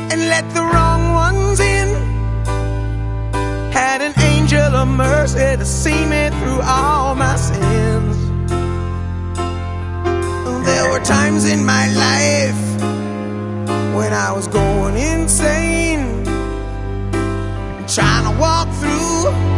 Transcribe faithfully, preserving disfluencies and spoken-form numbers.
and let the wrong ones in. Had an angel of mercy to see me through all my sins. There were times in my life when I was going insane, trying to walk through